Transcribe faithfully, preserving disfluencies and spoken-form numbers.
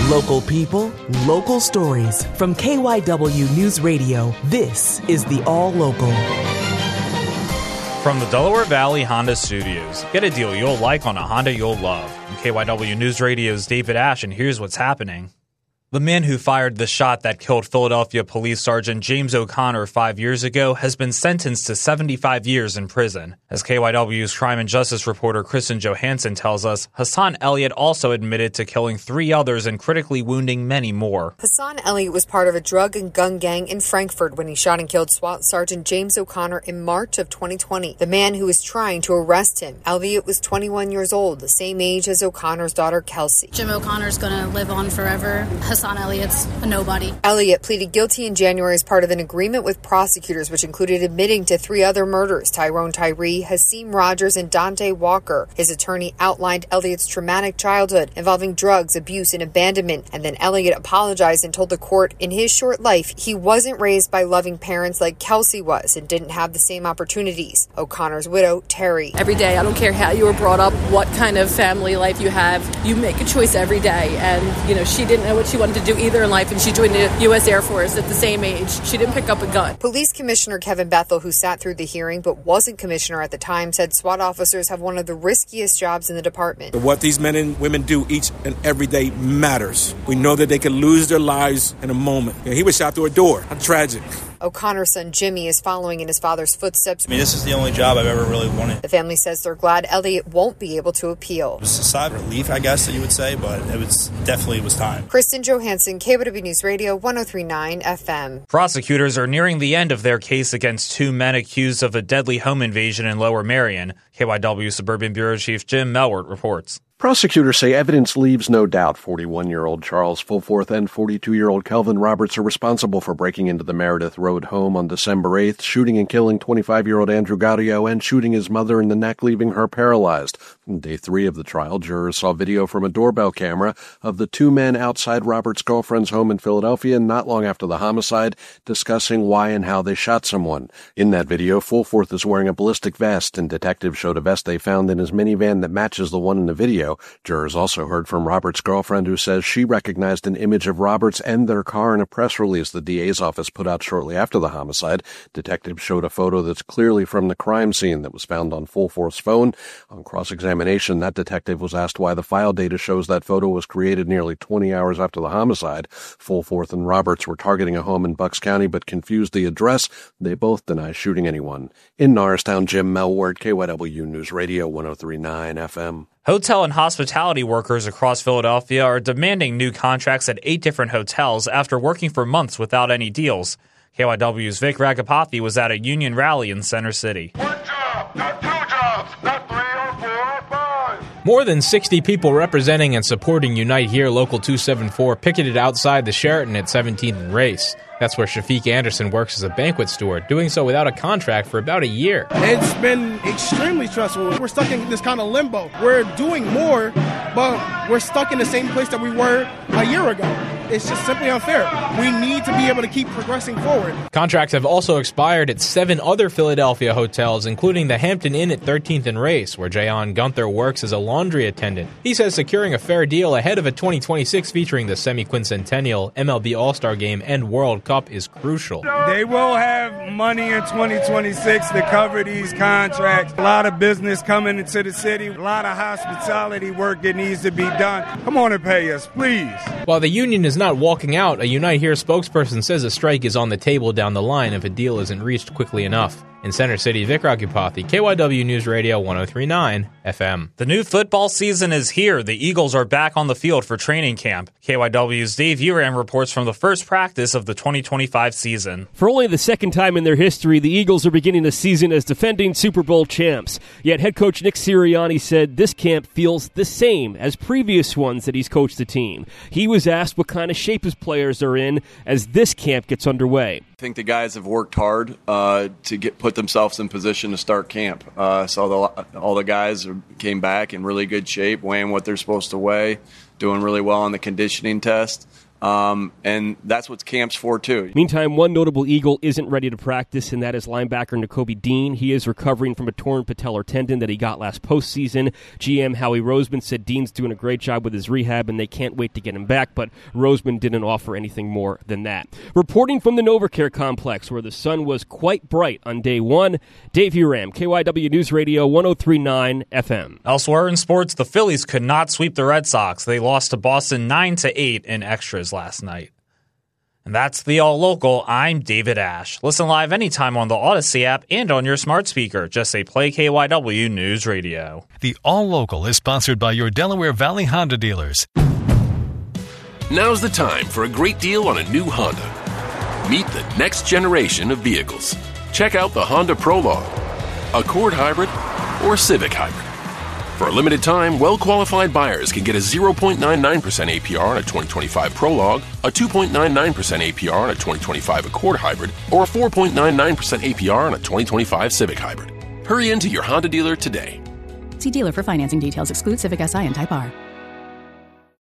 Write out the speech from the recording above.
Local people, local stories. From K Y W News Radio, this is the All Local. From the Delaware Valley Honda Studios, get a deal you'll like on a Honda you'll love. From K Y W News Radio's David Ash, and here's what's happening. The man who fired the shot that killed Philadelphia Police Sergeant James O'Connor five years ago has been sentenced to seventy-five years in prison. As K Y W's crime and justice reporter Kristen Johansson tells us, Hassan Elliott also admitted to killing three others and critically wounding many more. Hassan Elliott was part of a drug and gun gang in Frankfurt when he shot and killed SWAT Sergeant James O'Connor in March of twenty twenty. The man who was trying to arrest him. Elliott was twenty-one years old, the same age as O'Connor's daughter Kelsey. Jim O'Connor's going to live on forever. Hassan Elliott's a nobody. Elliott pleaded guilty in January as part of an agreement with prosecutors, which included admitting to three other murders: Tyrone Tyree, Hasim Rogers, and Dante Walker. His attorney outlined Elliott's traumatic childhood involving drugs, abuse, and abandonment, and then Elliott apologized and told the court in his short life he wasn't raised by loving parents like Kelsey was and didn't have the same opportunities. O'Connor's widow, Terry. Every day, I don't care how you were brought up, what kind of family life you have, you make a choice every day. And, you know, she didn't know what she wanted to do either in life, and she joined the U S Air Force at the same age. She didn't pick up a gun. Police Commissioner Kevin Bethel, who sat through the hearing but wasn't commissioner at the time, said SWAT officers have one of the riskiest jobs in the department. What these men and women do each and every day matters. We know that they could lose their lives in a moment. You know, he was shot through a door. How tragic. O'Connor's son Jimmy is following in his father's footsteps. I mean, this is the only job I've ever really wanted. The family says they're glad Elliott won't be able to appeal. It was a sigh of relief, I guess, that you would say, but it was definitely was time. Kristen Johansson, K Y W News Radio, one oh three point nine F M. Prosecutors are nearing the end of their case against two men accused of a deadly home invasion in Lower Merion. K Y W Suburban Bureau Chief Jim Melwert reports. Prosecutors say evidence leaves no doubt forty-one-year-old Charles Fulforth and forty-two-year-old Kelvin Roberts are responsible for breaking into the Meredith Road home on December eighth, shooting and killing twenty-five-year-old Andrew Gaudio and shooting his mother in the neck, leaving her paralyzed. On day three of the trial, jurors saw video from a doorbell camera of the two men outside Roberts' girlfriend's home in Philadelphia not long after the homicide, discussing why and how they shot someone. In that video, Fulforth is wearing a ballistic vest, and detectives showed a vest they found in his minivan that matches the one in the video. Jurors also heard from Roberts' girlfriend, who says she recognized an image of Roberts and their car in a press release the D A's office put out shortly after the homicide. Detectives showed a photo that's clearly from the crime scene that was found on Fulforth's phone. On cross-examination, that detective was asked why the file data shows that photo was created nearly twenty hours after the homicide. Fulforth and Roberts were targeting a home in Bucks County but confused the address. They both deny shooting anyone. In Norristown, Jim Melwert, K Y W News Radio, one oh three point nine F M. Hotel and hospitality workers across Philadelphia are demanding new contracts at eight different hotels after working for months without any deals. K Y W's Vic Ragapathy was at a union rally in Center City. One job, not two jobs, not three or four or five. More than sixty people representing and supporting Unite Here Local two seventy-four picketed outside the Sheraton at seventeenth and Race. That's where Shafiq Anderson works as a banquet steward, doing so without a contract for about a year. It's been extremely stressful. We're stuck in this kind of limbo. We're doing more, but we're stuck in the same place that we were a year ago. It's just simply unfair. We need to be able to keep progressing forward. Contracts have also expired at seven other Philadelphia hotels, including the Hampton Inn at thirteenth and Race, where Jayon Gunther works as a laundry attendant. He says securing a fair deal ahead of a twenty twenty-six featuring the semi-quincentennial, M L B All-Star Game, and World Cup is crucial. They will have money in twenty twenty-six to cover these contracts. A lot of business coming into the city, a lot of hospitality work that needs to be done. Come on and pay us, please. While the union is not walking out, a Unite Here spokesperson says a strike is on the table down the line if a deal isn't reached quickly enough. In Center City, Vic Ragapathy, K Y W News Radio, one oh three point nine F M. The new football season is here. The Eagles are back on the field for training camp. K Y W's Dave Uram reports from the first practice of the twenty twenty-five season. For only the second time in their history, the Eagles are beginning the season as defending Super Bowl champs. Yet head coach Nick Sirianni said this camp feels the same as previous ones that he's coached the team. He was asked what kind of shape his players are in as this camp gets underway. I think the guys have worked hard uh, to get put themselves in position to start camp. Uh, so the, all the guys came back in really good shape, weighing what they're supposed to weigh, doing really well on the conditioning test. Um, and that's what camp's for, too. Meantime, one notable Eagle isn't ready to practice, and that is linebacker Nakobe Dean. He is recovering from a torn patellar tendon that he got last postseason. G M Howie Roseman said Dean's doing a great job with his rehab, and they can't wait to get him back, but Roseman didn't offer anything more than that. Reporting from the NovaCare complex, where the sun was quite bright on day one, Dave Uram, K Y W News Radio, one oh three point nine F M. Elsewhere in sports, the Phillies could not sweep the Red Sox. They lost to Boston nine to eight in extras last night. And that's the All Local. I'm David Ash. Listen live anytime on the Odyssey app and on your smart speaker. Just say play K Y W News Radio. The All Local is sponsored by your Delaware Valley Honda dealers. Now's the time for a great deal on a new Honda. Meet the next generation of vehicles. Check out the Honda Prologue, Accord Hybrid, or Civic Hybrid. For a limited time, well-qualified buyers can get a zero point nine nine percent A P R on a twenty twenty-five Prologue, a two point nine nine percent A P R on a twenty twenty-five Accord Hybrid, or a four point nine nine percent A P R on a twenty twenty-five Civic Hybrid. Hurry into your Honda dealer today. See dealer for financing details. Exclude Civic S I and Type R.